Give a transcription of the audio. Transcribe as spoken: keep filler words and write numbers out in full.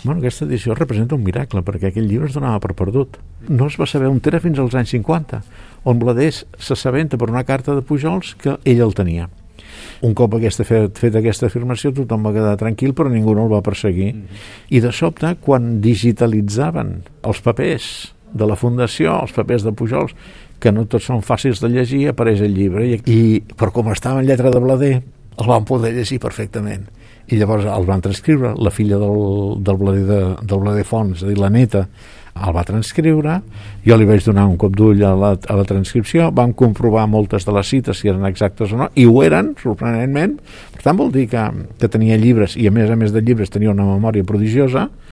Bueno, aquesta edició representa un miracle, perquè aquell llibre es donava per perdut. No es va saber on era fins als anys cinquanta, on Blader s'assabenta per una carta de Pujols que ell el tenia. Un cop aquesta fet, fet aquesta afirmació, tothom va quedar tranquil, però ningú no el va perseguir. Mm-hmm. I de sobte, quan digitalitzaven els papers de la Fundació, els papers de Pujols, que no tots són fàcils de llegir, apareix el llibre. I, i per com estava en lletra de Blader, el van poder llegir perfectament. I llavors el van transcriure, la filla del, del, Blader, de, del Blader Fons, és a dir, la neta, el va transcriure, jo li vaig donar un cop d'ull a, la, a la transcripció, vam comprovar moltes de les cites si eren exactes o no, i ho eren, sorprenentment. Per tant, vol dir que, que tenia llibres, i a més a més de llibres tenia una memòria prodigiosa,